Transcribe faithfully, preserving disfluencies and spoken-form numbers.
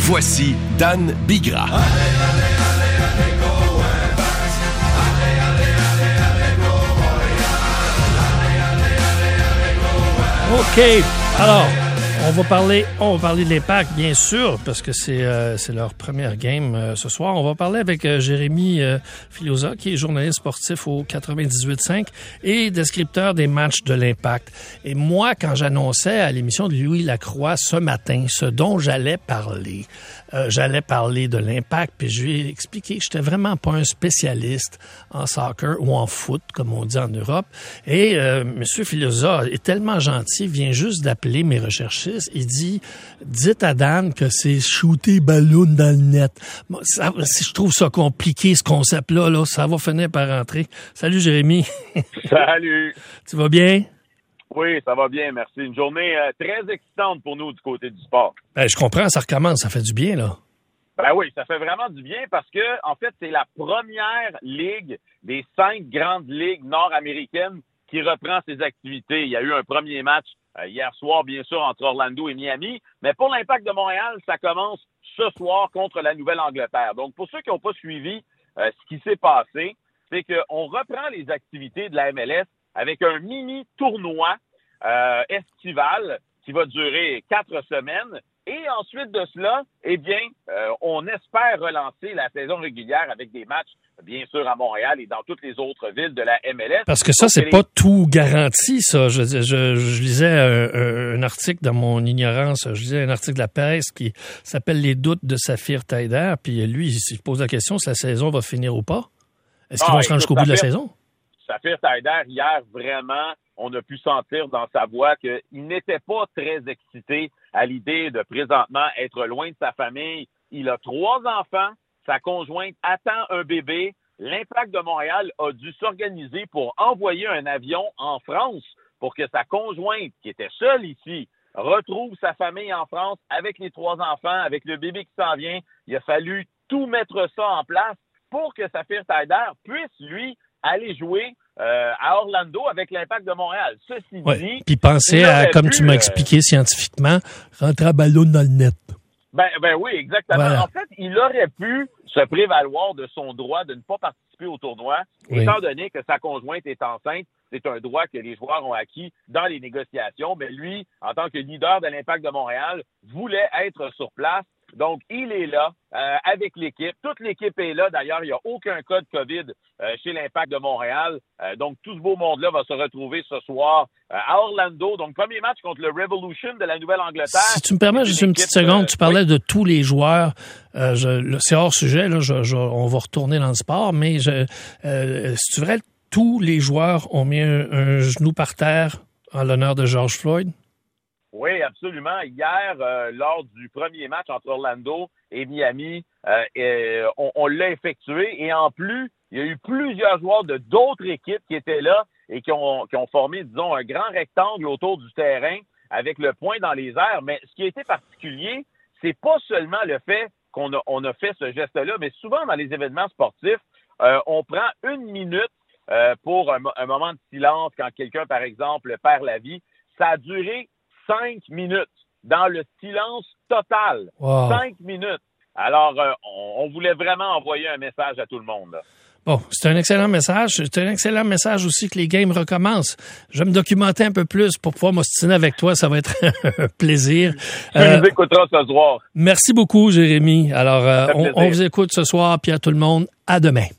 Voici Dan Bigra. OK. Alors, on va parler, on va parler de l'Impact, bien sûr, parce que c'est, euh, c'est leur première game euh, ce soir. On va parler avec euh, Jérémy euh, Filosa, qui est journaliste sportif au quatre-vingt-dix-huit cinq et descripteur des matchs de l'Impact. Et moi, quand j'annonçais à l'émission de Louis Lacroix ce matin ce dont j'allais parler, euh, j'allais parler de l'Impact, puis je lui ai expliqué que j'étais vraiment pas un spécialiste en soccer ou en foot, comme on dit en Europe. Et euh, M. Filosa est tellement gentil, vient juste d'appeler mes recherchistes. Il dit, dites à Dan que c'est shooter ballon dans le net. Bon, ça, je trouve ça compliqué, ce concept-là, là, ça va finir par rentrer. Salut, Jérémy. Salut. Tu vas bien? Oui, ça va bien, merci. Une journée euh, très excitante pour nous du côté du sport. Ben, je comprends, ça recommence, ça fait du bien, là. Ben oui, ça fait vraiment du bien parce que, en fait, c'est la première ligue des cinq grandes ligues nord-américaines qui reprend ses activités. Il y a eu un premier match euh, hier soir, bien sûr, entre Orlando et Miami. Mais pour l'Impact de Montréal, ça commence ce soir contre la Nouvelle-Angleterre. Donc, pour ceux qui n'ont pas suivi euh, ce qui s'est passé, c'est qu'on reprend les activités de la M L S avec un mini-tournoi euh, estival qui va durer quatre semaines. Et ensuite de cela, eh bien, euh, on espère relancer la saison régulière avec des matchs, bien sûr, à Montréal et dans toutes les autres villes de la M L S. Parce que ça, c'est pas tout garanti, ça. Je, je, je lisais un, un article dans mon ignorance, je lisais un article de la presse qui s'appelle « Les doutes de Saphir Taider », puis lui, il se pose la question si la saison va finir ou pas. Est-ce qu'ils ah, vont se rendre jusqu'au bout de la saison? Saphir Taider, hier, vraiment, on a pu sentir dans sa voix qu'il n'était pas très excité à l'idée de présentement être loin de sa famille. Il a trois enfants, sa conjointe attend un bébé. L'Impact de Montréal a dû s'organiser pour envoyer un avion en France pour que sa conjointe, qui était seule ici, retrouve sa famille en France avec les trois enfants, avec le bébé qui s'en vient. Il a fallu tout mettre ça en place pour que Saphir Taider puisse, lui, aller jouer euh, à Orlando avec l'Impact de Montréal. Ceci ouais. dit... Puis penser à, comme pu, tu m'as expliqué euh... scientifiquement, rentrer à ballon dans le net. Ben, ben oui, exactement. Voilà. En fait, il aurait pu se prévaloir de son droit de ne pas participer au tournoi, oui. étant donné que sa conjointe est enceinte. C'est un droit que les joueurs ont acquis dans les négociations. Mais lui, en tant que leader de l'Impact de Montréal, voulait être sur place. Donc, il est là euh, avec l'équipe. Toute l'équipe est là. D'ailleurs, il n'y a aucun cas de COVID euh, chez l'Impact de Montréal. Euh, donc, tout ce beau monde-là va se retrouver ce soir euh, à Orlando. Donc, premier match contre le Revolution de la Nouvelle-Angleterre. Si tu me permets juste une, une petite seconde, euh, tu parlais oui. de tous les joueurs. Euh, je, le, c'est hors sujet, là, je, je, on va retourner dans le sport, mais je, euh, si tu vrai, tous les joueurs ont mis un, un genou par terre en l'honneur de George Floyd? Oui, absolument. Hier, euh, lors du premier match entre Orlando et Miami, euh, et, on, on l'a effectué. Et en plus, il y a eu plusieurs joueurs de d'autres équipes qui étaient là et qui ont, qui ont formé, disons, un grand rectangle autour du terrain avec le poing dans les airs. Mais ce qui a été particulier, c'est pas seulement le fait qu'on a, on a fait ce geste-là, mais souvent dans les événements sportifs, euh, on prend une minute euh, pour un, un moment de silence quand quelqu'un, par exemple, perd la vie. Ça a duré cinq minutes, dans le silence total. Wow. Cinq minutes. Alors, euh, on, on voulait vraiment envoyer un message à tout le monde, là. Bon, c'est un excellent message. C'est un excellent message aussi que les games recommencent. Je vais me documenter un peu plus pour pouvoir m'ostiner avec toi. Ça va être un plaisir. Tu euh, nous écouteras ce soir. Merci beaucoup, Jérémy. Alors, euh, on, on vous écoute ce soir, puis à tout le monde, à demain.